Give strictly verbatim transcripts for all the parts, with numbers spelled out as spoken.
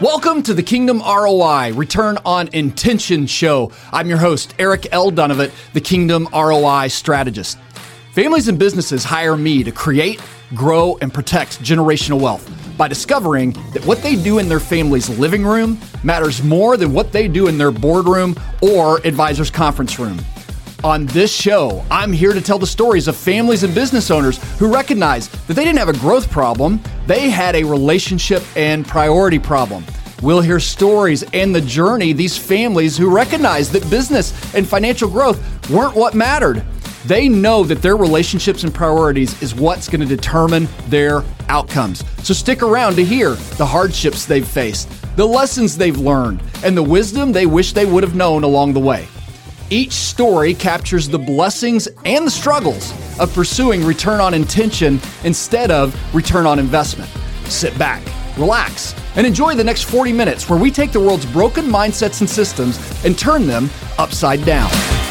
Welcome to the Kingdom R O I Return on Intention Show. I'm your host, Eric L. Donovan, the Kingdom R O I Strategist. Families and businesses hire me to create, grow, and protect generational wealth by discovering that what they do in their family's living room matters more than what they do in their boardroom or advisor's conference room. On this show, I'm here to tell the stories of families and business owners who recognize that they didn't have a growth problem, they had a relationship and priority problem. We'll hear stories and the journey these families who recognize that business and financial growth weren't what mattered. They know that their relationships and priorities is what's going to determine their outcomes. So stick around to hear the hardships they've faced, the lessons they've learned, and the wisdom they wish they would have known along the way. Each story captures the blessings and the struggles of pursuing return on intention instead of return on investment. Sit back, relax, and enjoy the next forty minutes where we take the world's broken mindsets and systems and turn them upside down.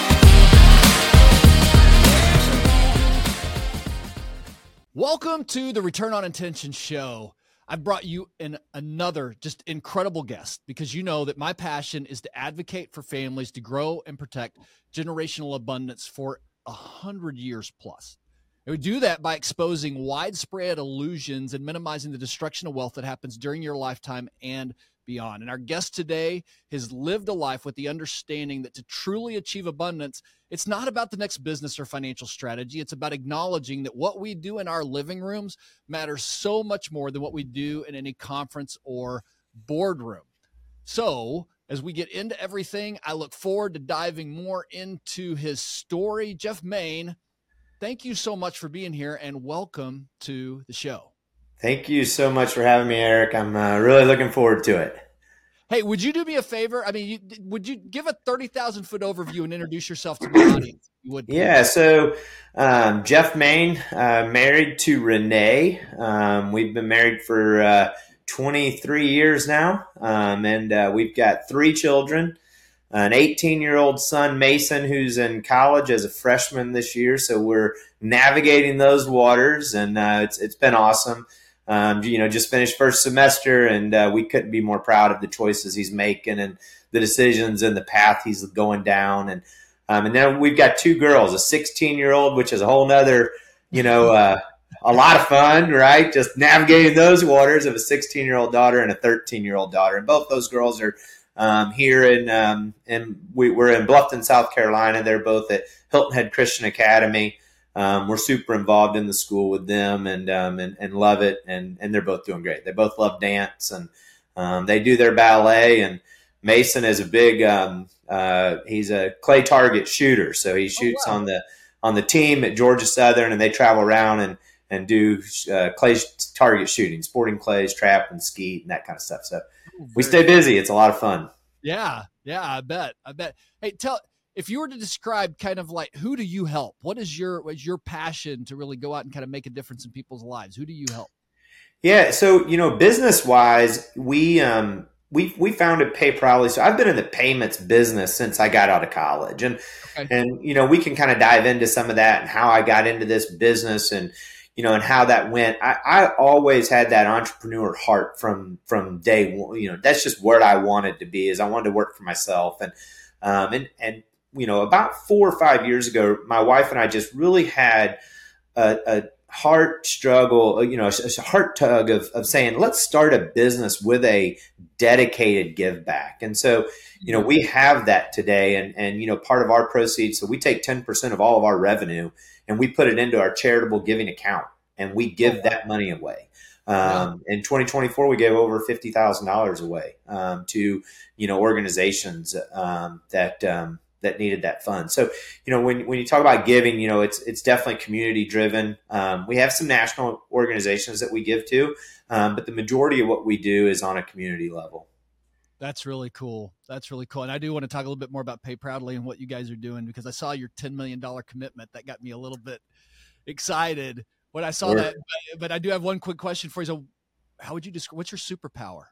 Welcome to the Return on Intention Show. I've brought you in another just incredible guest because you know that my passion is to advocate for families to grow and protect generational abundance for a hundred years plus. And we do that by exposing widespread illusions and minimizing the destruction of wealth that happens during your lifetime and beyond. And our guest today has lived a life with the understanding that to truly achieve abundance, it's not about the next business or financial strategy. It's about acknowledging that what we do in our living rooms matters so much more than what we do in any conference or boardroom. So as we get into everything, I look forward to diving more into his story. Jeff Main, thank you so much for being here and welcome to the show. Thank you so much for having me, Eric. I'm uh, really looking forward to it. Hey, would you do me a favor? I mean, you, would you give a thirty thousand foot overview and introduce yourself to the audience? You would. Yeah, so um, Jeff Main, uh, married to Renee. Um, we've been married for uh, twenty-three years now, um, and uh, we've got three children, an eighteen-year-old son, Mason, who's in college as a freshman this year. So we're navigating those waters, and uh, it's it's been awesome. Um, you know, just finished first semester, and uh, we couldn't be more proud of the choices he's making and the decisions and the path he's going down. And um, and then we've got two girls, a sixteen-year-old, which is a whole nother, you know, uh, a lot of fun, right? Just navigating those waters of a sixteen-year-old daughter and a thirteen-year-old daughter. And both those girls are um, here in, um, in we, we're in Bluffton, South Carolina. They're both at Hilton Head Christian Academy. Um, we're super involved in the school with them and, um, and, and love it. And, and they're both doing great. They both love dance and, um, they do their ballet, and Mason is a big, um, uh, he's a clay target shooter. So he shoots oh, wow. on the, on the team at Georgia Southern, and they travel around and, and do, uh, clay target shooting, sporting clays, trap and skeet and that kind of stuff. So oh, we stay busy. It's a lot of fun. Yeah. Yeah. I bet. I bet. Hey, tell, if you were to describe kind of like, who do you help? What is your, what is your passion to really go out and kind of make a difference in people's lives? Who do you help? Yeah. So, you know, business wise, we, um, we, we founded Pay Proudly. So I've been in the payments business since I got out of college, and, okay. and, you know, we can kind of dive into some of that and how I got into this business and, you know, and how that went. I, I always had that entrepreneur heart from, from day one. You know, that's just where I wanted to be, is I wanted to work for myself. And, um, and, and, you know, about four or five years ago, my wife and I just really had a, a heart struggle, you know, a, a heart tug of, of saying, let's start a business with a dedicated give back. And so, you know, we have that today. And, and, you know, part of our proceeds, so we take ten percent of all of our revenue and we put it into our charitable giving account, and we give that money away. Um, in twenty twenty-four, we gave over fifty thousand dollars away um, to, you know, organizations um, that, um, that needed that fund. So, you know, when, when you talk about giving, you know, it's, it's definitely community driven. Um, we have some national organizations that we give to, um, but the majority of what we do is on a community level. That's really cool. That's really cool. And I do want to talk a little bit more about Pay Proudly and what you guys are doing, because I saw your ten million dollars commitment. That got me a little bit excited when I saw sure. that, but, but I do have one quick question for you. So how would you describe, what's your superpower?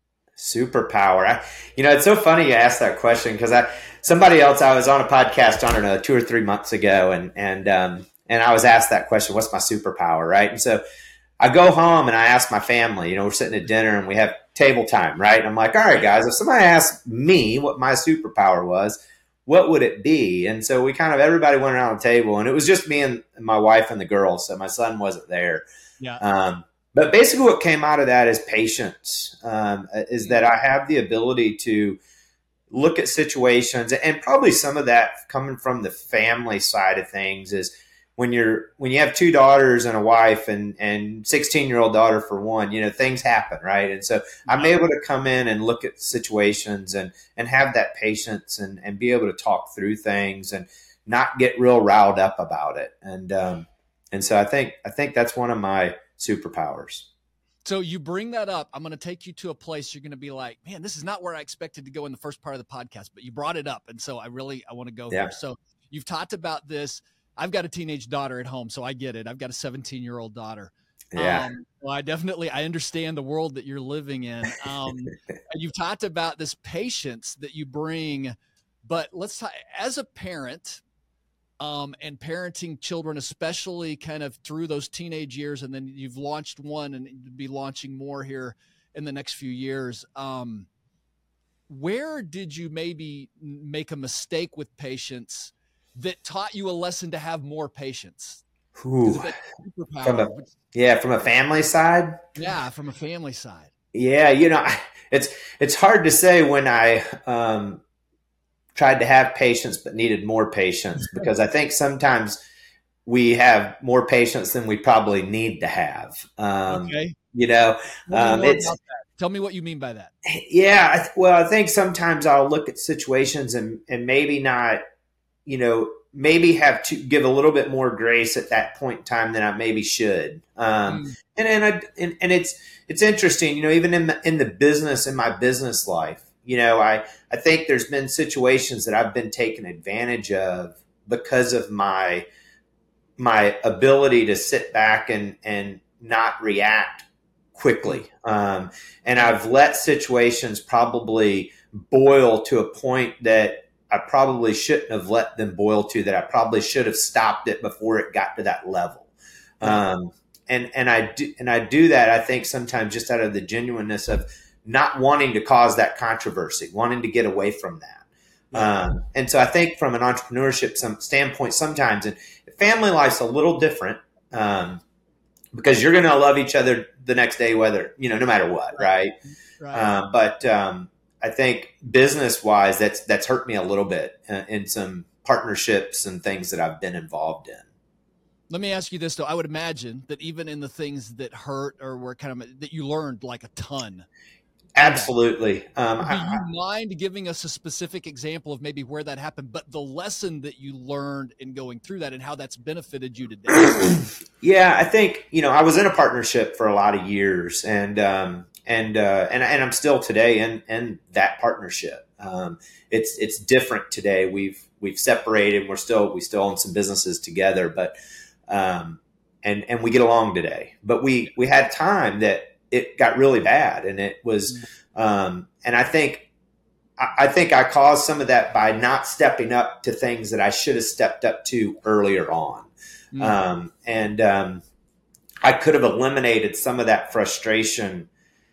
Superpower. I, you know, it's so funny you asked that question, because I, somebody else, I was on a podcast, I don't know, two or three months ago, and, and, um, and I was asked that question, what's my superpower? Right. And so I go home and I ask my family, you know, we're sitting at dinner and we have table time, right? And I'm like, all right, guys, if somebody asked me what my superpower was, what would it be? And so we kind of, everybody went around the table, and it was just me and my wife and the girls. So my son wasn't there. Yeah. Um, but basically what came out of that is patience, um, is that I have the ability to look at situations, and probably some of that coming from the family side of things is when you're, when you have two daughters and a wife and, and sixteen year old daughter for one, you know, things happen. Right. And so I'm able to come in and look at situations and, and have that patience and, and be able to talk through things and not get real riled up about it. And, um, and so I think, I think that's one of my superpowers. So you bring that up. I'm going to take you to a place you're going to be like, man, this is not where I expected to go in the first part of the podcast, but you brought it up. And so I really, I want to go yeah. here. So you've talked about this. I've got a teenage daughter at home, so I get it. I've got a seventeen year old daughter. Yeah. Um, well, I definitely, I understand the world that you're living in. Um, you've talked about this patience that you bring, but let's talk as a parent, Um, and parenting children, especially kind of through those teenage years. And then you've launched one and you'll be launching more here in the next few years. Um, where did you maybe make a mistake with patience that taught you a lesson to have more patience? Ooh. From a, yeah. From a family side. Yeah. From a family side. Yeah. You know, it's, it's hard to say when I, um, tried to have patience, but needed more patience, because I think sometimes we have more patience than we probably need to have. Um, okay. You know, um, it's, tell me what you mean by that. Yeah. Well, I think sometimes I'll look at situations and, and maybe not, you know, maybe have to give a little bit more grace at that point in time than I maybe should. Um, mm. and, and, I, and, and it's, it's interesting, you know, even in the, in the business, in my business life, you know, I, I think there's been situations that I've been taken advantage of because of my my ability to sit back and, and not react quickly. Um, and I've let situations probably boil to a point that I probably shouldn't have let them boil to, that I probably should have stopped it before it got to that level. Um, and, and I do, and I do that, I think, sometimes just out of the genuineness of not wanting to cause that controversy, wanting to get away from that. Um, and so I think from an entrepreneurship some standpoint, sometimes, and family life's a little different, um, because you're going to love each other the next day, whether, you know, no matter what. Right. Right. Um, but, um, I think business wise, that's, that's hurt me a little bit uh, in some partnerships and things that I've been involved in. Let me ask you this though. I would imagine that even in the things that hurt or were kind of, that you learned like a ton. Absolutely. Um, Do I, you mind giving us a specific example of maybe where that happened, but the lesson that you learned in going through that and how that's benefited you today? Yeah, I think, you know, I was in a partnership for a lot of years, and um, and uh, and and I'm still today in in that partnership. Um, it's it's different today. We've we've separated. We're still we still own some businesses together, but um, and and we get along today. But we we had time that it got really bad, and it was, um, and I think, I, I think I caused some of that by not stepping up to things that I should have stepped up to earlier on. Mm-hmm. Um, and, um, I could have eliminated some of that frustration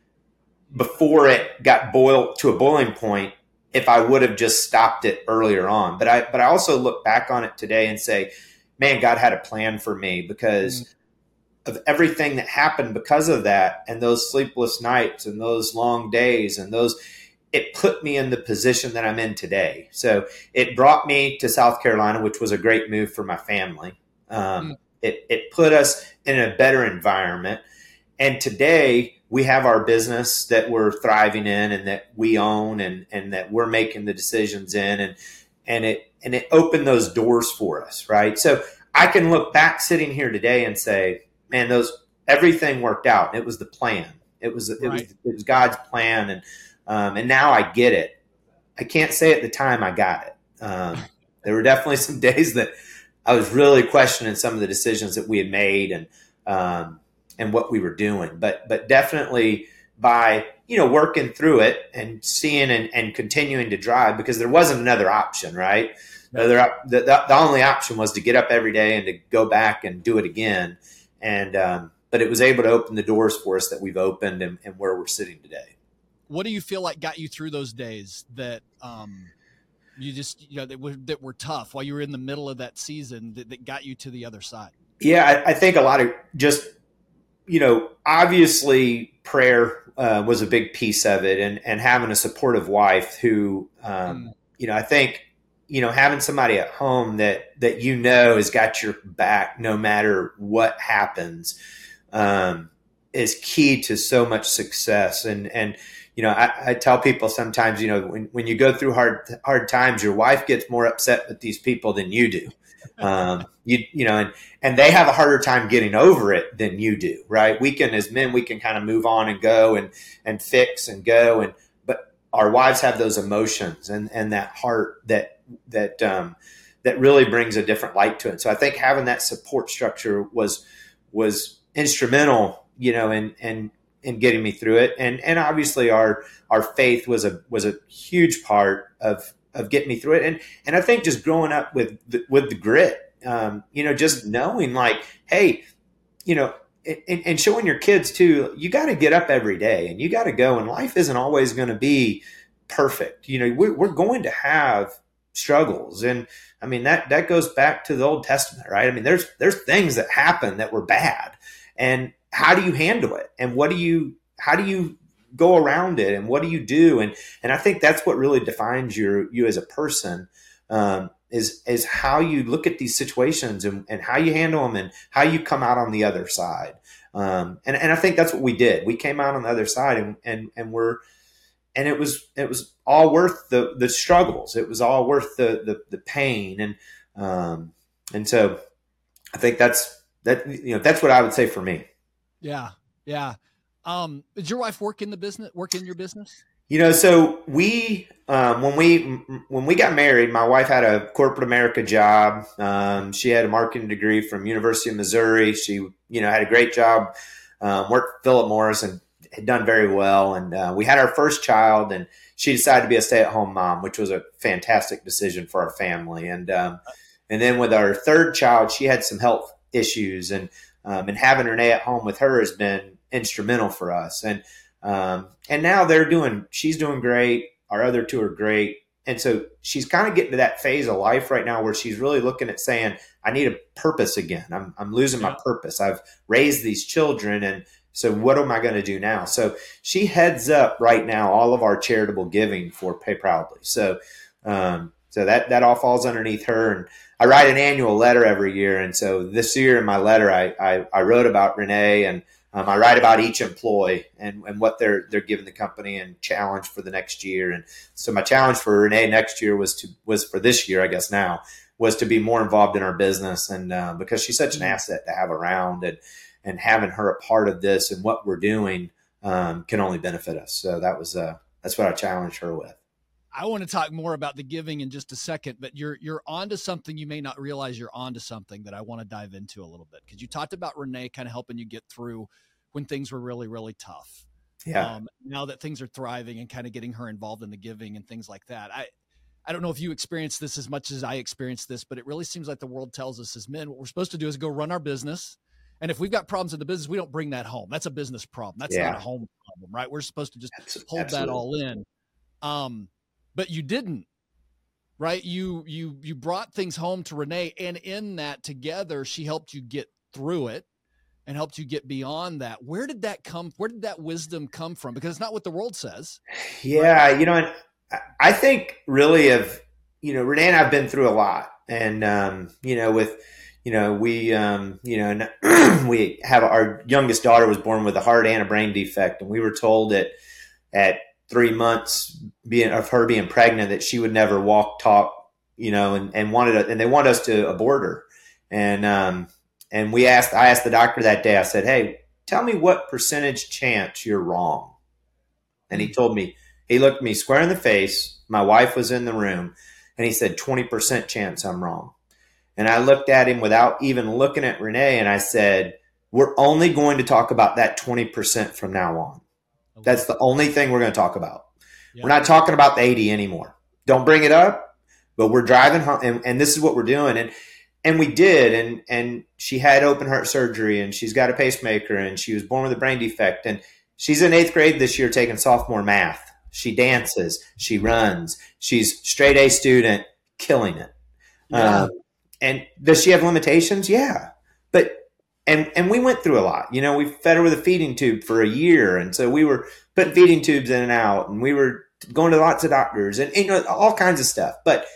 before it got boiled to a boiling point if I would have just stopped it earlier on. But I, but I also look back on it today and say, man, God had a plan for me, because mm-hmm. of everything that happened because of that, and those sleepless nights and those long days and those, it put me in the position that I'm in today. So it brought me to South Carolina, which was a great move for my family. Um, mm. it, it put us in a better environment. And today we have our business that we're thriving in and that we own, and, and that we're making the decisions in, and, and it, and it opened those doors for us. Right. So I can look back sitting here today and say, man, those, everything worked out. It was the plan. It was, it right. was, it was God's plan. And, um, and now I get it. I can't say at the time I got it. Um, there were definitely some days that I was really questioning some of the decisions that we had made, and, um, and what we were doing, but, but definitely by, you know, working through it and seeing and, and continuing to drive, because there wasn't another option, right? The, other, the, the only option was to get up every day and to go back and do it again. And, um, but it was able to open the doors for us that we've opened and, and where we're sitting today. What do you feel like got you through those days that um, you just, you know, that were, that were tough while you were in the middle of that season that, that got you to the other side? Yeah, I, I think a lot of just, you know, obviously prayer uh, was a big piece of it, and, and having a supportive wife who, um, mm. you know, I think, you know, having somebody at home that, that, you know, has got your back no matter what happens, um, is key to so much success. And, and, you know, I, I tell people sometimes, you know, when, when you go through hard, hard times, your wife gets more upset with these people than you do. Um, you, you know, and, and they have a harder time getting over it than you do, right? We can, as men, we can kind of move on and go and, and fix and go. And, but our wives have those emotions and, and that heart that, that, um, that really brings a different light to it. So I think having that support structure was, was instrumental, you know, in, in, in getting me through it. And, and obviously our, our faith was a, was a huge part of, of getting me through it. And, and I think just growing up with, the, with the grit, um, you know, just knowing like, hey, you know, and, and showing your kids too, you got to get up every day and you got to go, and life isn't always going to be perfect. You know, we're, we're going to have struggles. And I mean, that, that goes back to the Old Testament, right? I mean, there's, there's things that happen that were bad, and how do you handle it? And what do you, how do you go around it, and what do you do? And, and I think that's what really defines your, you as a person, um, is, is how you look at these situations and, and how you handle them and how you come out on the other side. Um, and, and I think that's what we did. We came out on the other side, and, and, and we're, and it was, it was all worth the, the struggles. It was all worth the, the, the pain. And, um, and so I think that's, that, you know, that's what I would say for me. Yeah. Yeah. Um, did your wife work in the business, work in your business? You know, so we, um, when we, when we got married, my wife had a corporate America job. Um, she had a marketing degree from University of Missouri. She, you know, had a great job, um, worked for Philip Morris and had done very well. And, uh, we had our first child, and she decided to be a stay-at-home mom, which was a fantastic decision for our family. And, um, and then with our third child, she had some health issues, and, um, and having Renee at home with her has been instrumental for us. And, um, and now they're doing, she's doing great. Our other two are great. And so she's kind of getting to that phase of life right now where she's really looking at saying, I need a purpose again. I'm, I'm losing my purpose. I've raised these children. And so what am I going to do now? So she heads up right now all of our charitable giving for Pay Proudly. So, um, so that, that all falls underneath her. And I write an annual letter every year. And so this year in my letter, I, I, I wrote about Renee, and Um, I write about each employee and, and what they're they're giving the company and challenge for the next year. And so my challenge for Renee next year was to was for this year, I guess now, was to be more involved in our business. And uh, because she's such an asset to have around, and and having her a part of this and what we're doing um, can only benefit us. So that was uh, that's what I challenged her with. I want to talk more about the giving in just a second, but you're you're onto something you may not realize you're onto something that I want to dive into a little bit, because you talked about Renee kind of helping you get through when things were really, really tough. Yeah. Um, now that things are thriving and kind of getting her involved in the giving and things like that. I I don't know if you experienced this as much as I experienced this, but it really seems like the world tells us as men, what we're supposed to do is go run our business. And if we've got problems in the business, we don't bring that home. That's a business problem. That's yeah. not a home problem, right? We're supposed to just Absolutely. hold that all in. Um, But you didn't, right? You, you, you brought things home to Renee, and in that together, she helped you get through it and helped you get beyond that. Where did that come? Where did that wisdom come from? Because it's not what the world says. Yeah. Right? You know, and I think really of, you know, Renee and I've been through a lot, and, um, you know, with, you know, we, um, you know, we have, our youngest daughter was born with a heart and a brain defect. And we were told that at three months being of her being pregnant that she would never walk, talk, you know, and, and wanted, and they wanted us to abort her. And, um, and we asked, I asked the doctor that day, I said, hey, tell me what percentage chance you're wrong. And he told me, he looked me square in the face. My wife was in the room, and he said, twenty percent chance I'm wrong. And I looked at him without even looking at Renee, and I said, we're only going to talk about that twenty percent from now on. That's the only thing we're going to talk about. Yeah. We're not talking about the eighty anymore. Don't bring it up, but we're driving home, and, and this is what we're doing. And and we did, and and she had open heart surgery, and she's got a pacemaker, and she was born with a brain defect, and she's in eighth grade this year taking sophomore math. She dances, she runs, she's straight A student, killing it. Yeah. Um, and does she have limitations? Yeah, but and and we went through a lot. You know, we fed her with a feeding tube for a year, and so we were putting feeding tubes in and out, and we were going to lots of doctors, and you know, all kinds of stuff, but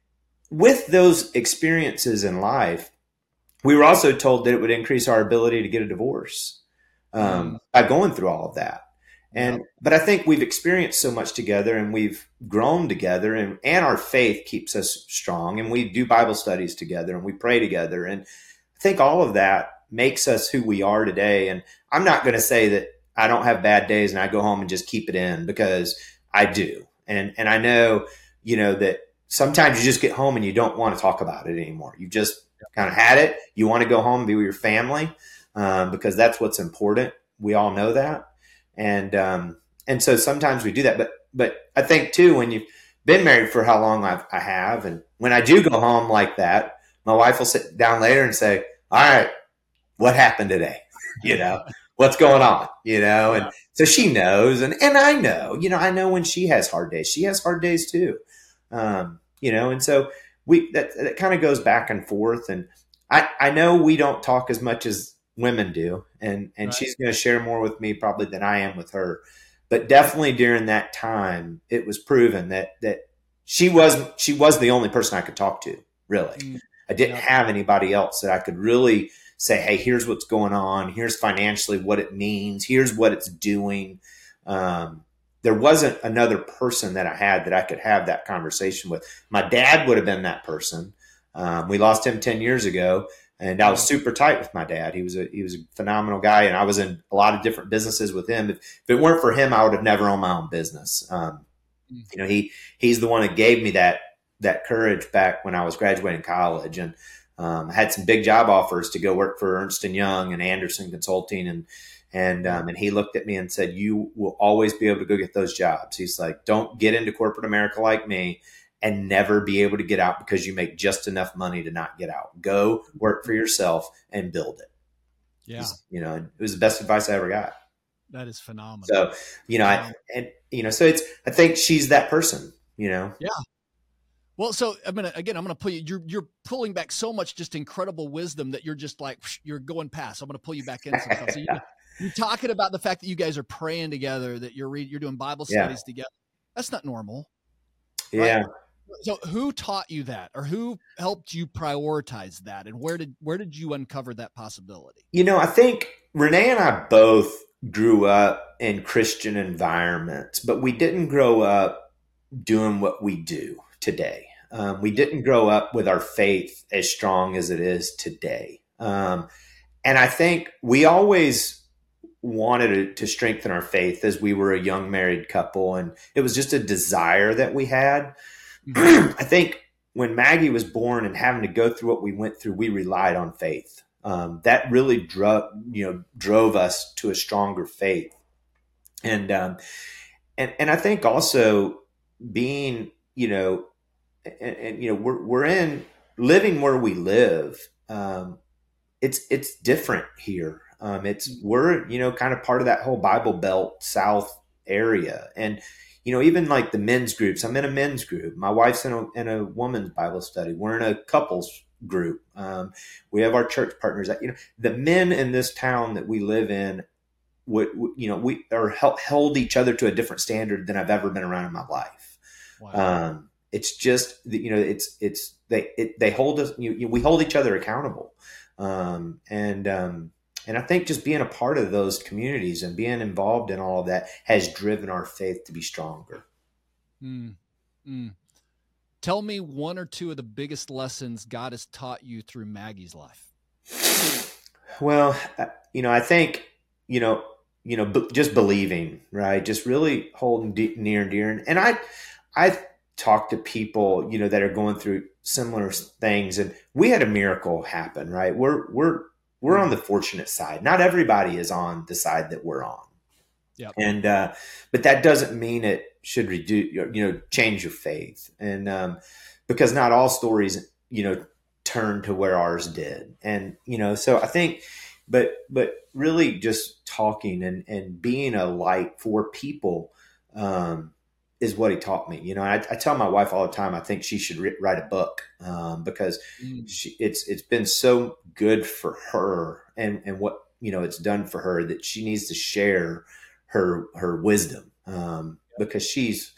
with those experiences in life, we were also told that it would increase our ability to get a divorce um, mm. by going through all of that. And yep. But I think we've experienced so much together, and we've grown together, and, and our faith keeps us strong, and we do Bible studies together, and we pray together. And I think all of that makes us who we are today. And I'm not going to say that I don't have bad days and I go home and just keep it in, because I do. And and I know, you know, that sometimes you just get home and you don't want to talk about it anymore. You just kind of had it. You want to go home and be with your family um, because that's what's important. We all know that. And um, and so sometimes we do that. But but I think, too, when you've been married for how long I've, I have, and when I do go home like that, my wife will sit down later and say, all right, what happened today? You know, what's going on? You know, and so she knows. And, and I know, you know, I know when she has hard days. She has hard days, too. Um, you know, and so we, that, that kind of goes back and forth. And I, I know we don't talk as much as women do. And, and right. she's going to share more with me probably than I am with her, but definitely during that time, it was proven that, that she was, she was the only person I could talk to, really. Mm. I didn't yeah. have anybody else that I could really say, hey, here's what's going on. Here's financially what it means. Here's what it's doing. Um, There wasn't another person that I had that I could have that conversation with. My dad would have been that person. Um, we lost him ten years ago, and I was super tight with my dad. He was a he was a phenomenal guy, and I was in a lot of different businesses with him. If, if it weren't for him, I would have never owned my own business. Um, you know, he he's the one that gave me that that courage back when I was graduating college, and um, I had some big job offers to go work for Ernst and Young and Anderson Consulting, and And um, and he looked at me and said, you will always be able to go get those jobs. He's like, don't get into corporate America like me and never be able to get out because you make just enough money to not get out. Go work for yourself and build it. Yeah. You know, it was the best advice I ever got. That is phenomenal. So, you know, I, and, you know, so it's, I think she's that person, you know? Yeah. Well, so I'm gonna again. I'm gonna pull you. You're you're pulling back so much, just incredible wisdom that you're just like you're going past. I'm gonna pull you back in some stuff. So you, you're talking about the fact that you guys are praying together, that you're read, you're doing Bible studies yeah. together. That's not normal. Yeah. Right? So who taught you that, or who helped you prioritize that, and where did where did you uncover that possibility? You know, I think Renee and I both grew up in Christian environments, but we didn't grow up doing what we do today. Um, we didn't grow up with our faith as strong as it is today. Um, and I think we always wanted to, to strengthen our faith as we were a young married couple. And it was just a desire that we had. Mm-hmm. I think when Maggie was born and having to go through what we went through, we relied on faith. Um, that really drove, you know, drove us to a stronger faith. And, um, and, and I think also being, you know, And, and you know we're we're in living where we live. Um, it's it's different here. Um, it's we're you know kind of part of that whole Bible Belt South area, and you know even like the men's groups. I'm in a men's group. My wife's in a in a woman's Bible study. We're in a couples group. Um, we have our church partners. You know the men in this town that we live in. Would you know we are held, held each other to a different standard than I've ever been around in my life. Wow. Um, It's just, you know, it's, it's, they, it, they hold us, you, you, we hold each other accountable. Um, and, um, and I think just being a part of those communities and being involved in all of that has driven our faith to be stronger. Mm, mm. Tell me one or two of the biggest lessons God has taught you through Maggie's life. Well, you know, I think, you know, you know, b- just believing, right. Just really holding de- near and dear. And I, I, talk to people, you know, that are going through similar things. And we had a miracle happen, right? We're, we're, we're on the fortunate side. Not everybody is on the side that we're on. Yep. And, uh, but that doesn't mean it should reduce, you know, change your faith. And, um, because not all stories, you know, turn to where ours did. And, you know, so I think, but, but really just talking and, and being a light for people, um, is what he taught me. You know, I, I tell my wife all the time, I think she should re- write a book, um, because Mm. she, it's, it's been so good for her and, and what, you know, it's done for her that she needs to share her, her wisdom, um, because she's,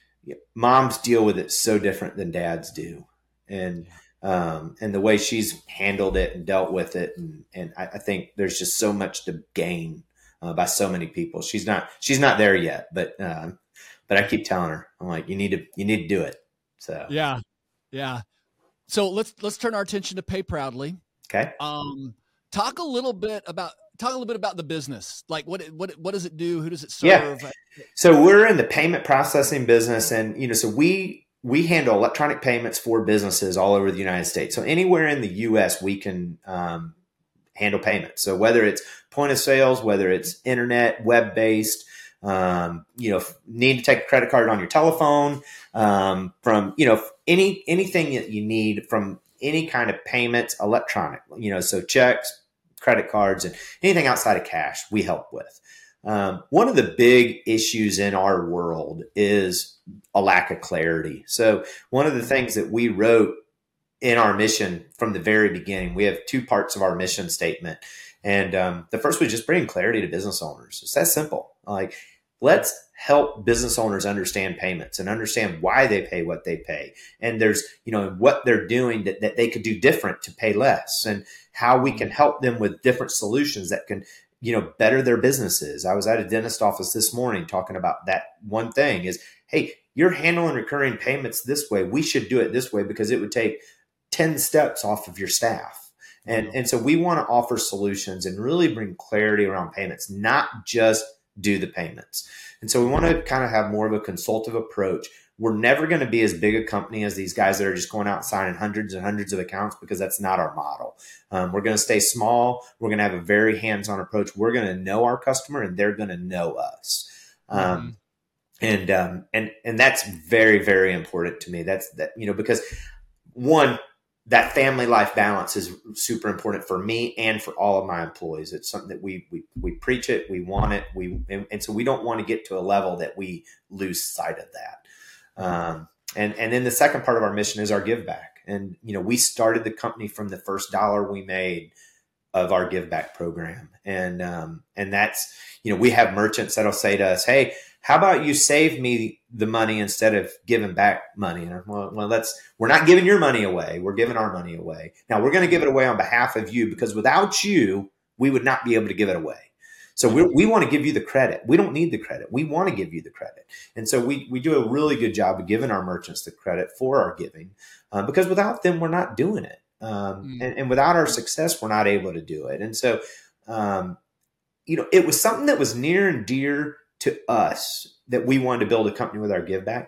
moms deal with it so different than dads do. And, um, and the way she's handled it and dealt with it. And, and I, I think there's just so much to gain, uh, by so many people. She's not, she's not there yet, but, um, but I keep telling her, I'm like, you need to, you need to do it. So, Yeah. Yeah. So let's, let's turn our attention to Pay Proudly. okay. Um, talk a little bit about, talk a little bit about the business. Like what, what, what does it do? Who does it serve? Yeah. So we're in the payment processing business, and, you know, so we, we handle electronic payments for businesses all over the United States. So anywhere in the U S we can, um, handle payments. So whether it's point of sales, whether it's internet, web-based, um, you know, need to take a credit card on your telephone, um, from, you know, any, anything that you need from any kind of payments, electronic, you know, so checks, credit cards, and anything outside of cash, we help with. Um, one of the big issues in our world is a lack of clarity. So one of the things that we wrote in our mission from the very beginning, we have two parts of our mission statement. And um, the first was just bringing clarity to business owners. It's that simple. Like, let's help business owners understand payments and understand why they pay what they pay. And there's, you know, what they're doing that, that they could do different to pay less, and how we can help them with different solutions that can, you know, better their businesses. I was at a dentist office this morning talking about that one thing is, hey, you're handling recurring payments this way. We should do it this way because it would take ten steps off of your staff. And, and so we want to offer solutions and really bring clarity around payments, not just do the payments. And so we want to kind of have more of a consultative approach. We're never going to be as big a company as these guys that are just going out and signing hundreds and hundreds of accounts, because that's not our model. Um, we're going to stay small. We're going to have a very hands-on approach. We're going to know our customer and they're going to know us. Um, mm-hmm. And, um, and, and that's very, very important to me. That's that, you know, because one, that family life balance is super important for me and for all of my employees. It's something that we, we, we preach it, we want it. We, and, and so we don't want to get to a level that we lose sight of that. Um, and, and then the second part of our mission is our give back. And, you know, we started the company from the first dollar we made of our give back program. And, um, and that's, you know, we have merchants that'll say to us, hey, how about you save me the money instead of giving back money? And well, well, that's, we're not giving your money away. We're giving our money away. Now we're going to give it away on behalf of you, because without you, we would not be able to give it away. So we we want to give you the credit. We don't need the credit. We want to give you the credit. And so we, we do a really good job of giving our merchants the credit for our giving, uh, because without them, we're not doing it. Um, mm. and, and without our success, we're not able to do it. And so, um, you know, it was something that was near and dear to us that we wanted to build a company with our give back.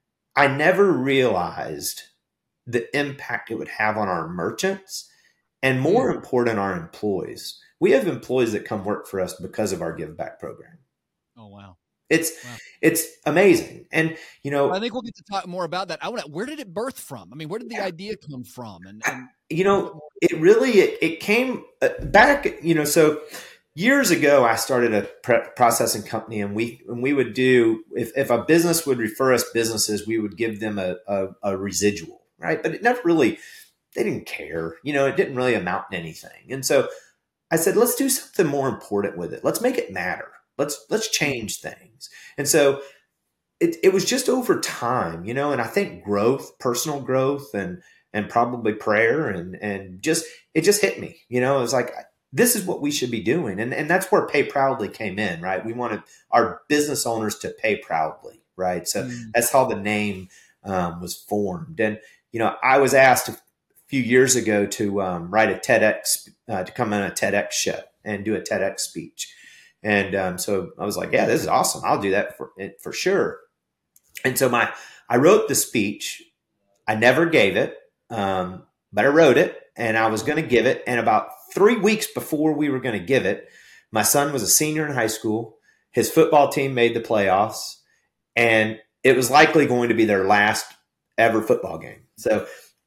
I never realized the impact it would have on our merchants, and more mm. important, our employees. We have employees that come work for us because of our give back program. Oh, wow. It's, wow. it's amazing. And, you know, I think we'll get to talk more about that. I want to, where did it birth from? I mean, where did the yeah. idea come from? And, and you know, it really, it, it came back, you know, so years ago, I started a pre- processing company, and we, and we would do, if, if a business would refer us businesses, we would give them a, a, a residual, right? But it never really, they didn't care, you know, it didn't really amount to anything. And so I said, let's do something more important with it. Let's make it matter. Let's, let's change things. And so it, it was just over time, you know, and I think growth, personal growth, and, and probably prayer, and, and just, it just hit me, you know, it was like, this is what we should be doing. And, and that's where Pay Proudly came in, right? We wanted our business owners to pay proudly, right? So mm. that's how the name um, was formed. And, you know, I was asked a few years ago to um, write a TEDx, uh, to come on a TEDx show and do a TEDx speech. And um, so I was like, yeah, this is awesome. I'll do that for for sure. And so my, I wrote the speech. I never gave it, um, but I wrote it, and I was going to give it. And about three weeks before we were going to give it, my son was a senior in high school. His football team made the playoffs, and it was likely going to be their last ever football game. So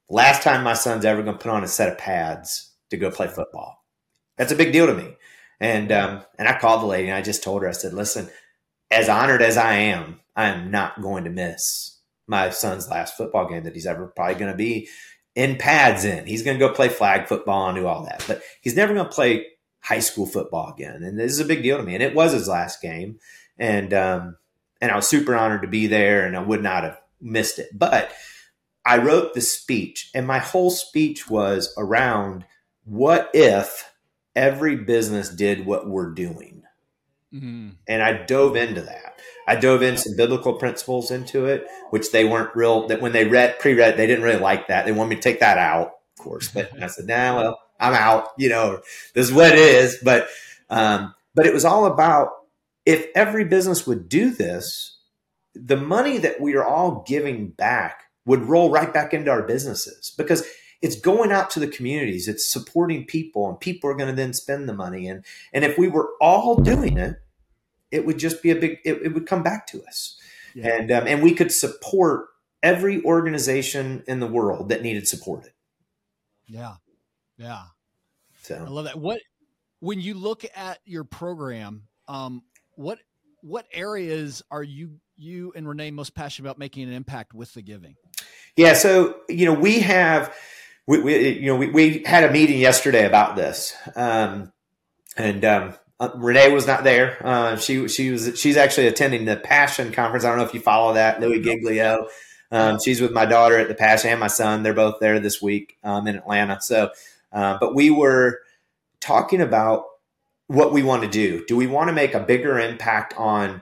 last time my son's ever going to put on a set of pads to go play football. That's a big deal to me. And, um, and I called the lady and I just told her, I said, listen, as honored as I am, I am not going to miss my son's last football game that he's ever probably going to be in pads in. He's going to go play flag football and do all that, but he's never going to play high school football again. And this is a big deal to me. And it was his last game. And, um, and I was super honored to be there and I would not have missed it. But I wrote the speech and my whole speech was around what if every business did what we're doing. Mm-hmm. And I dove into that. I dove in some biblical principles into it, which they weren't real, that when they read, pre-read, they didn't really like that. They wanted me to take that out, of course. But I said, nah, well, I'm out, you know, this is what it is. But, um, but it was all about, if every business would do this, the money that we are all giving back would roll right back into our businesses, because it's going out to the communities. It's supporting people, and people are going to then spend the money. And, and if we were all doing it, it would just be a big, it, it would come back to us. Yeah. And, um, and we could support every organization in the world that needed supported. Yeah. Yeah. So I love that. What, when you look at your program, um, what, what areas are you, you and Renee most passionate about making an impact with the giving? Yeah. So, you know, we have, we, we you know, we, we had a meeting yesterday about this. Um, and, um, Uh, Renee was not there. Uh, she she was she's actually attending the Passion Conference. I don't know if you follow that, Louis Giglio. Um, she's with my daughter at the Passion and my son. They're both there this week um, in Atlanta. So, uh, but we were talking about what we want to do. Do we want to make a bigger impact on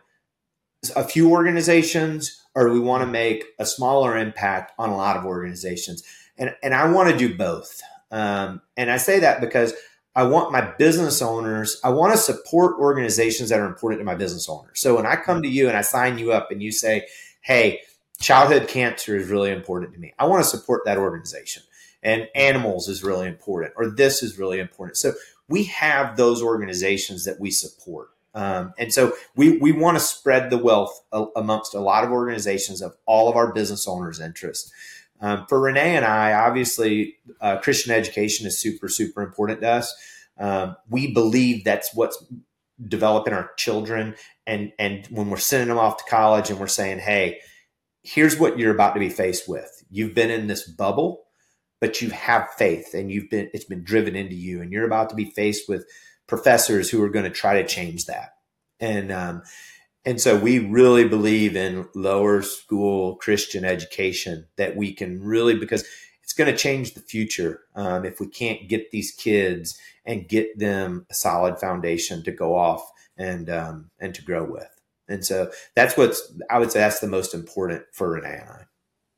a few organizations, or do we want to make a smaller impact on a lot of organizations? And and I want to do both. Um, and I say that because I want my business owners, I want to support organizations that are important to my business owners. So when I come to you and I sign you up and you say, hey, childhood cancer is really important to me, I want to support that organization. And animals is really important, or this is really important. So we have those organizations that we support. Um, and so we, we want to spread the wealth a, amongst a lot of organizations of all of our business owners' interests. Um, for Renee and I, obviously, uh, Christian education is super, super important to us. Um, we believe that's what's developing our children. And, and when we're sending them off to college and we're saying, hey, here's what you're about to be faced with. You've been in this bubble, but you have faith and you've been, it's been driven into you, and you're about to be faced with professors who are going to try to change that. And, um, And so we really believe in lower school Christian education, that we can really, because it's going to change the future um, if we can't get these kids and get them a solid foundation to go off and um, and to grow with. And so that's what's, I would say that's the most important for Renee and I.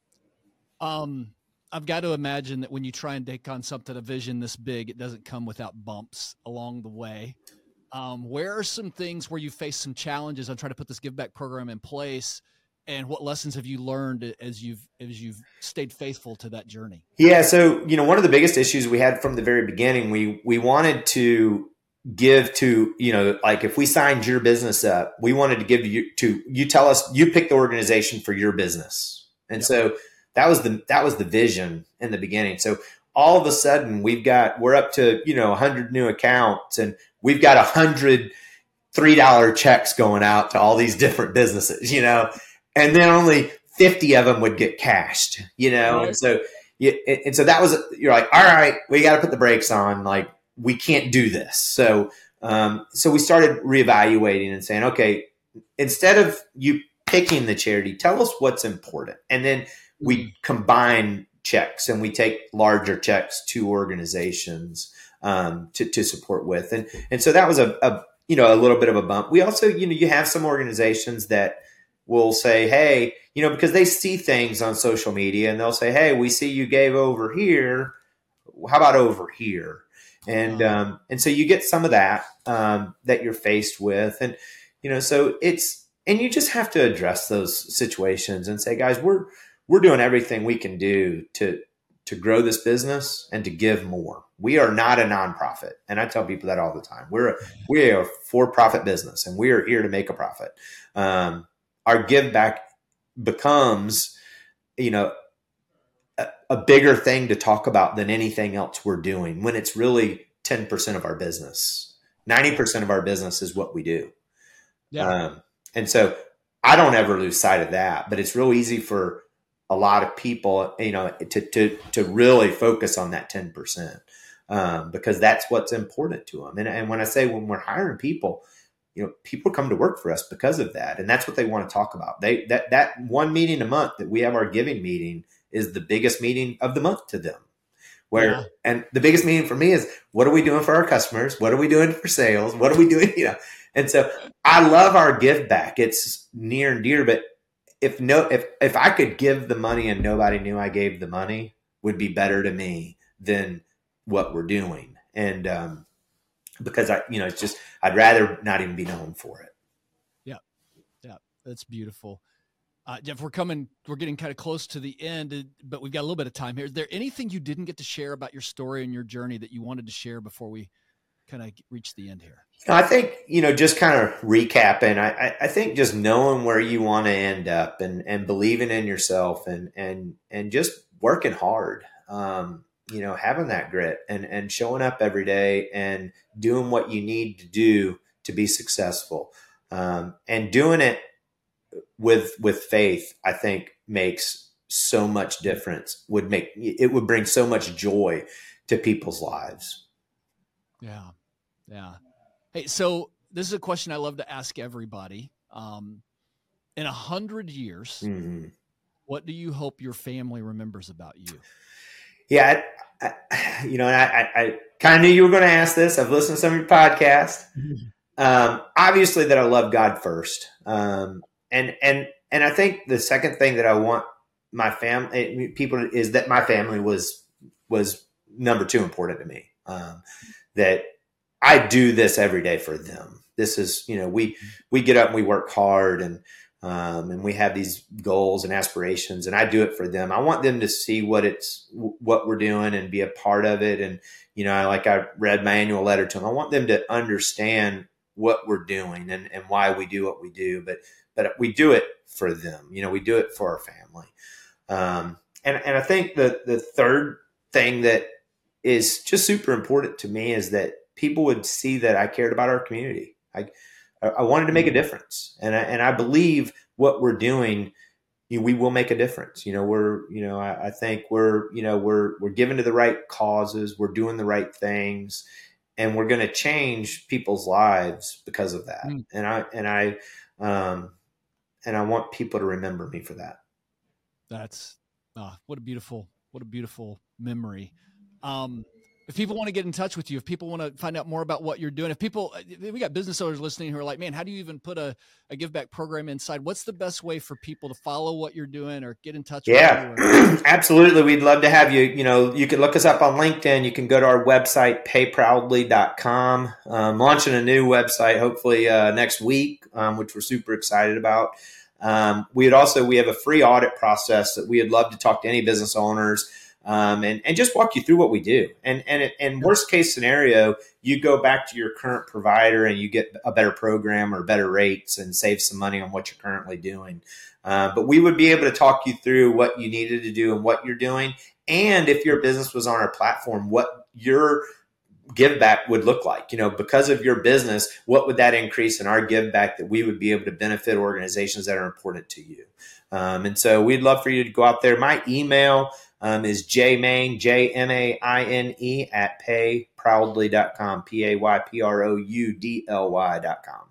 Um, I've got to imagine that when you try and take on something, a vision this big, it doesn't come without bumps along the way. Um, where are some things where you face some challenges on trying to put this Give Back program in place, and what lessons have you learned as you've as you've stayed faithful to that journey? Yeah, so you know, one of the biggest issues we had from the very beginning, we we wanted to give to, you know, like if we signed your business up, we wanted to give you to you tell us, you pick the organization for your business, and yep. so that was the that was the vision in the beginning. So all of a sudden, we've got we're up to you know one hundred new accounts, and we've got one hundred three dollar checks going out to all these different businesses, you know, and then only fifty of them would get cashed, you know. Right. And so, and so that was, you're like, all right, we got to put the brakes on. Like, we can't do this. So, um, so we started reevaluating and saying, okay, instead of you picking the charity, tell us what's important. And then we combine checks and we take larger checks to organizations um, to, to support with. And, and so that was a, a, you know, a little bit of a bump. We also, you know, you have some organizations that will say, hey, you know, because they see things on social media and they'll say, hey, we see you gave over here. How about over here? And, um, and so you get some of that, um, that you're faced with. And, you know, so it's, and you just have to address those situations and say, guys, we're, we're doing everything we can do to, to grow this business and to give more. We are not a nonprofit. And I tell people that all the time. We're a, we are a for-profit business, and we are here to make a profit. Um, our give back becomes, you know, a, a bigger thing to talk about than anything else we're doing, when it's really ten percent of our business. ninety percent of our business is what we do. Yeah. Um, and so I don't ever lose sight of that, but it's real easy for a lot of people, you know, to, to, to really focus on that ten percent, um, because that's what's important to them. And, and when I say, when we're hiring people, you know, people come to work for us because of that. And that's what they want to talk about. They, that, that one meeting a month that we have, our giving meeting, is the biggest meeting of the month to them. Where, yeah. And the biggest meeting for me is, what are we doing for our customers? What are we doing for sales? What are we doing? You know, and so I love our give back. It's near and dear, but if no, if, if I could give the money and nobody knew I gave the money, would be better to me than what we're doing. And, um, because I, you know, it's just, I'd rather not even be known for it. Yeah. Yeah. That's beautiful. Uh, Jeff, we're coming, we're getting kind of close to the end, but we've got a little bit of time here. Is there anything you didn't get to share about your story and your journey that you wanted to share before we kind of reach the end here? I think, you know, just kind of recapping, I, I think just knowing where you want to end up, and, and believing in yourself, and, and, and just working hard, um, you know, having that grit, and, and showing up every day and doing what you need to do to be successful, um, and doing it with, with faith, I think makes so much difference, would make, it would bring so much joy to people's lives. Yeah. Yeah. Hey, so this is a question I love to ask everybody. Um, in a hundred years, mm-hmm. what do you hope your family remembers about you? Yeah. I, I, you know, I, I, I kind of knew you were going to ask this. I've listened to some of your podcasts. Mm-hmm. Um, obviously that I love God first. Um, and, and, and I think the second thing that I want my family people is that my family was, was number two important to me. Um, that I do this every day for them. This is, you know, we, we get up and we work hard, and, um, and we have these goals and aspirations, and I do it for them. I want them to see what it's, what we're doing and be a part of it. And, you know, like I read my annual letter to them, I want them to understand what we're doing and, and why we do what we do, but, but we do it for them. You know, we do it for our family. Um, and, and I think the, the third thing that is just super important to me is that people would see that I cared about our community. I, I wanted to make a difference, and I, and I believe what we're doing, you know, we will make a difference. You know, we're, you know, I, I think we're, you know, we're, we're giving to the right causes. We're doing the right things, and we're going to change people's lives because of that. Mm. And I, and I, um, and I want people to remember me for that. That's, oh, what a beautiful, what a beautiful memory. Um, If people want to get in touch with you, if people want to find out more about what you're doing, if people, we got business owners listening who are like, man, how do you even put a, a give back program inside? What's the best way for people to follow what you're doing or get in touch yeah, with you? Yeah, absolutely. We'd love to have you. You know, you can look us up on LinkedIn. You can go to our website, pay proudly dot com. Um, launching a new website, hopefully uh, next week, um, which we're super excited about. Um, we'd also, we have a free audit process that we would love to talk to any business owners. Um, and, and just walk you through what we do. And, and, and worst case scenario, you go back to your current provider and you get a better program or better rates and save some money on what you're currently doing. Uh, but we would be able to talk you through what you needed to do and what you're doing. And if your business was on our platform, what your give back would look like, you know, because of your business, what would that increase in our give back that we would be able to benefit organizations that are important to you? Um, and so we'd love for you to go out there. My email Um, is jmaine, J M A I N E, at pay proudly dot com, P A Y P R O U D L Y dot com.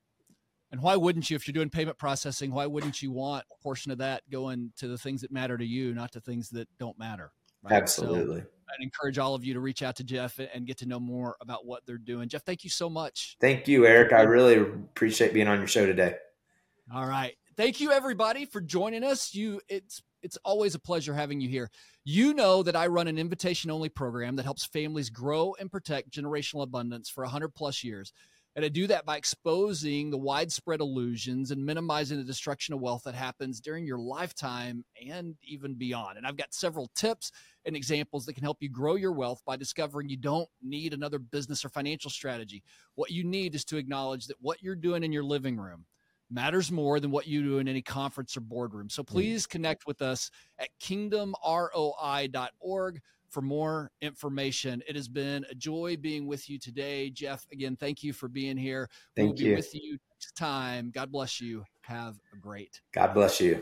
And why wouldn't you, if you're doing payment processing, why wouldn't you want a portion of that going to the things that matter to you, not to things that don't matter? Right? Absolutely. So I'd encourage all of you to reach out to Jeff and get to know more about what they're doing. Jeff, thank you so much. Thank you, Eric. I really appreciate being on your show today. All right. Thank you, everybody, for joining us. You, it's It's always a pleasure having you here. You know that I run an invitation-only program that helps families grow and protect generational abundance for one hundred plus years. And I do that by exposing the widespread illusions and minimizing the destruction of wealth that happens during your lifetime and even beyond. And I've got several tips and examples that can help you grow your wealth by discovering you don't need another business or financial strategy. What you need is to acknowledge that what you're doing in your living room, matters more than what you do in any conference or boardroom. So please connect with us at kingdom R O I dot org for more information. It has been a joy being with you today. Jeff, again, thank you for being here. Thank we'll you. be with you next time. God bless you. Have a great. God bless you.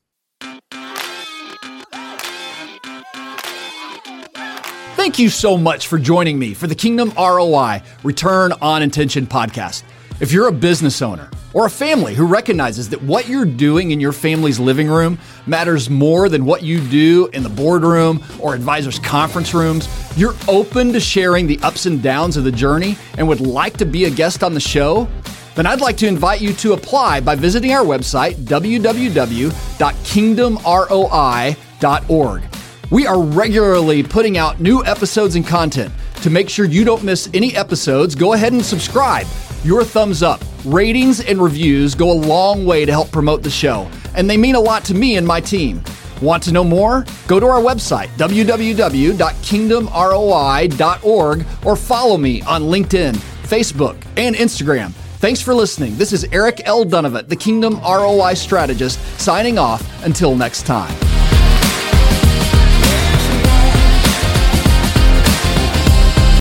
Thank you so much for joining me for the Kingdom R O I Return on Intention podcast. If you're a business owner or a family who recognizes that what you're doing in your family's living room matters more than what you do in the boardroom or advisors' conference rooms, you're open to sharing the ups and downs of the journey and would like to be a guest on the show, then I'd like to invite you to apply by visiting our website, w w w dot kingdom r o i dot org. We are regularly putting out new episodes and content. To make sure you don't miss any episodes, go ahead and subscribe. Your thumbs up, ratings, and reviews go a long way to help promote the show, and they mean a lot to me and my team. Want to know more? Go to our website, w w w dot kingdom r o i dot org, or follow me on LinkedIn, Facebook, and Instagram. Thanks for listening. This is Eric L. Dunavant, the Kingdom R O I Strategist, signing off until next time.